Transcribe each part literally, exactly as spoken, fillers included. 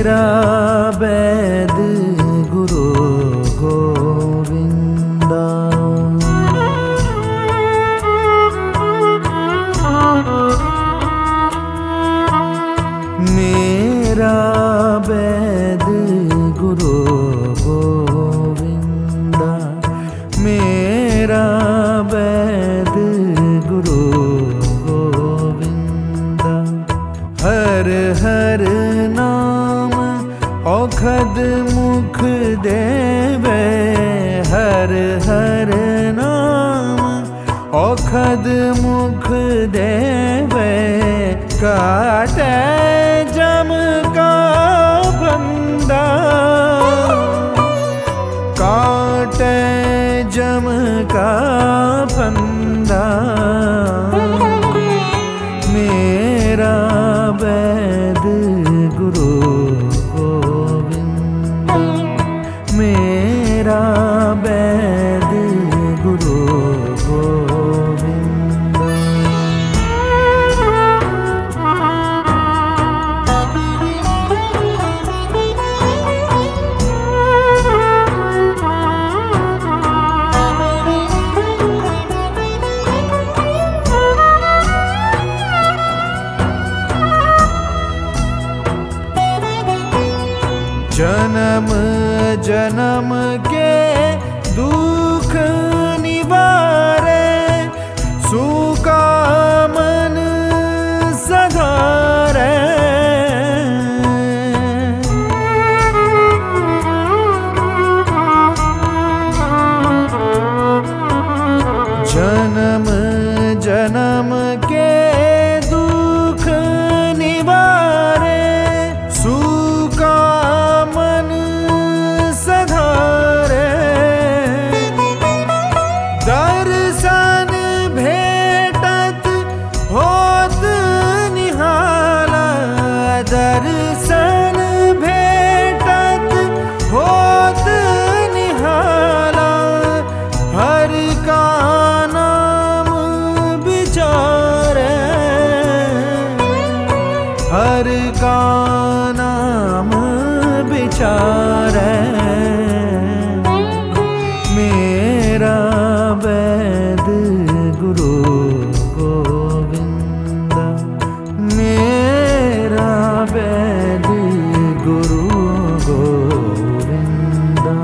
मेरा वैद गुरु गोविंदा। मेरा वैद गुरु गोविंदा। मेरा वैद गुरु गोविंदा। हर हर नाम औखद मुख देवे। हर हर नाम औखद मुख देवे। काटे जम का बंदा। काटे जम का बंदा। मेरा वैद गुरु गोविंदा। मेरा वैद गुरु गोविंदा। जन्म जन्म के दुख निवारे। सूखा मन सधारे। जन्म जन्म के दुख निवारे। सूखा मन सधारे। दर्शन भेटत होत निहाला। दर्शन भेटत होत निहाला। हर का नाम विचारे। हर का नाम विचारे। मेरा वैद गुरु गोविंदा। मेरा वैद गुरु गोविंदा।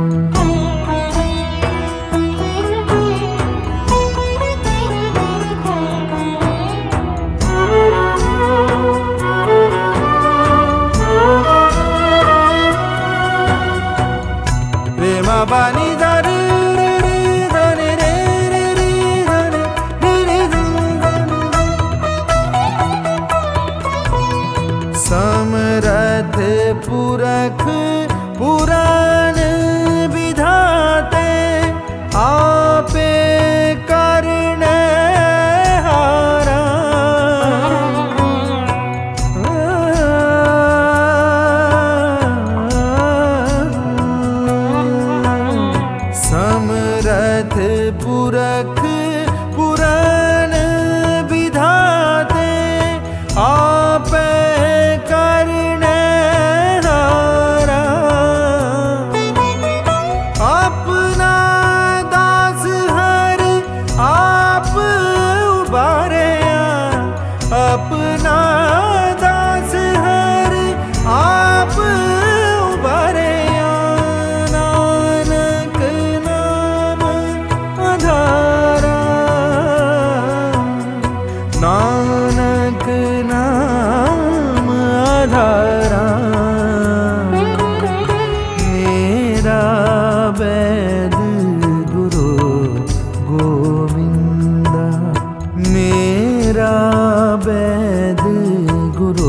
Rema bani dar रे रे रे रे रे समरथ पुरख पुराण विधाते। आपे करने हारा। समरथ पुरख पुराण विधाते। आपे करने हारा। अपना दास हर आप उबारे। अपना दास हर आप उबारे। नानक नाम आधारा। नानक नाम आधारा। मेरा वैद गुरु गोविंदा। मेरा वैद गुरु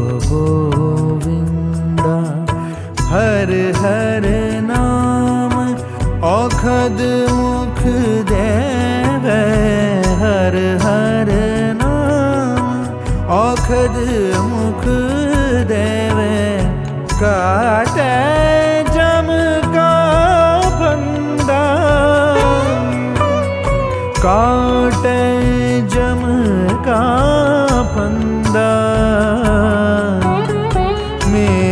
गोविंदा। हर हर नाम औखद मुख देवे। हर हर नाम औखद मुख देवे। काटे जम का बंदा। काटे जम का फंदा। में